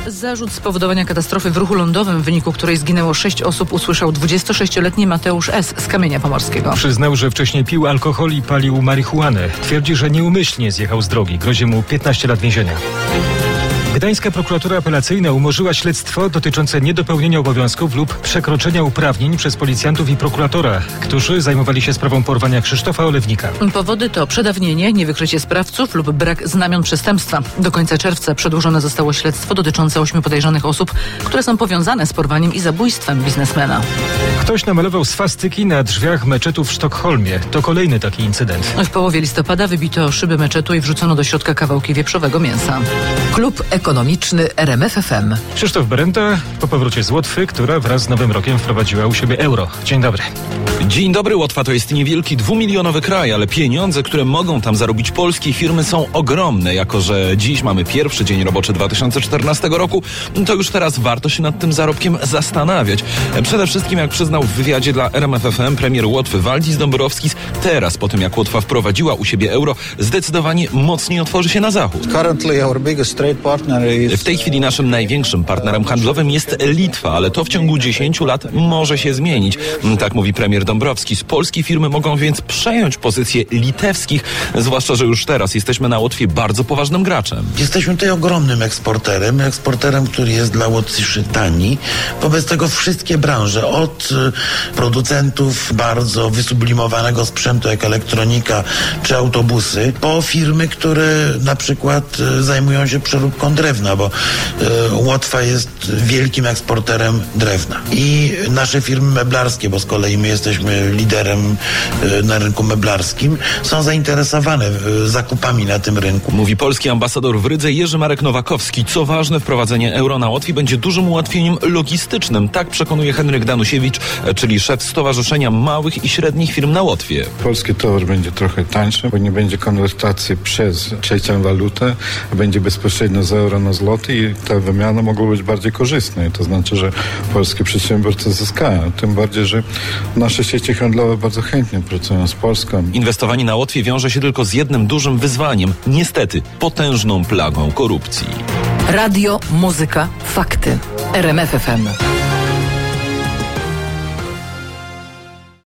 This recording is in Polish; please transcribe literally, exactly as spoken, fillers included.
Zarzut spowodowania katastrofy w ruchu lądowym, w wyniku której zginęło sześć osób, usłyszał dwudziestosześcioletni Mateusz S. z Kamienia Pomorskiego. Przyznał, że wcześniej pił alkohol i palił marihuanę. Twierdzi, że nieumyślnie zjechał z drogi. Grozi mu piętnaście lat więzienia. Gdańska prokuratura apelacyjna umorzyła śledztwo dotyczące niedopełnienia obowiązków lub przekroczenia uprawnień przez policjantów i prokuratora, którzy zajmowali się sprawą porwania Krzysztofa Olewnika. Powody to przedawnienie, niewykrycie sprawców lub brak znamion przestępstwa. Do końca czerwca przedłużone zostało śledztwo dotyczące ośmiu podejrzanych osób, które są powiązane z porwaniem i zabójstwem biznesmena. Ktoś namalował swastyki na drzwiach meczetu w Sztokholmie. To kolejny taki incydent. W połowie listopada wybito szyby meczetu i wrzucono do środka kawałki wieprzowego mięsa. Klub Ekonomiczny R M F F M. Krzysztof Berenta po powrocie z Łotwy, która wraz z Nowym Rokiem wprowadziła u siebie euro. Dzień dobry. Dzień dobry. Łotwa to jest niewielki dwumilionowy kraj, ale pieniądze, które mogą tam zarobić polskie firmy, są ogromne. Jako że dziś mamy pierwszy dzień roboczy dwa tysiące czternastego roku, to już teraz warto się nad tym zarobkiem zastanawiać. Przede wszystkim, jak przyznał w wywiadzie dla R M F F M premier Łotwy Waldis Dombrovskis, teraz po tym jak Łotwa wprowadziła u siebie euro, zdecydowanie mocniej otworzy się na zachód. W tej chwili naszym największym partnerem handlowym jest Litwa, ale to w ciągu dziesięciu lat może się zmienić. Tak mówi premier Dombrovskis. Polskie firmy mogą więc przejąć pozycje litewskich, zwłaszcza że już teraz jesteśmy na Łotwie bardzo poważnym graczem. Jesteśmy tutaj ogromnym eksporterem, eksporterem, który jest dla Łotwy tani. Wobec tego wszystkie branże, od producentów bardzo wysublimowanego sprzętu jak elektronika czy autobusy, po firmy, które na przykład zajmują się przeróbką drewna, bo y, Łotwa jest wielkim eksporterem drewna. I nasze firmy meblarskie, bo z kolei my jesteśmy liderem y, na rynku meblarskim, są zainteresowane y, zakupami na tym rynku. Mówi polski ambasador w Rydze Jerzy Marek Nowakowski. Co ważne, wprowadzenie euro na Łotwie będzie dużym ułatwieniem logistycznym. Tak przekonuje Henryk Danusiewicz, czyli szef Stowarzyszenia Małych i Średnich Firm na Łotwie. Polski towar będzie trochę tańszy, bo nie będzie konwertacji przez trzecią walutę, będzie bezpośrednio z euro na złoty i ta wymiana mogła być bardziej korzystna. To znaczy, że polskie przedsiębiorcy zyskają. Tym bardziej, że nasze sieci handlowe bardzo chętnie pracują z Polską. Inwestowanie na Łotwie wiąże się tylko z jednym dużym wyzwaniem. Niestety, potężną plagą korupcji. Radio, muzyka, fakty. R M F F M.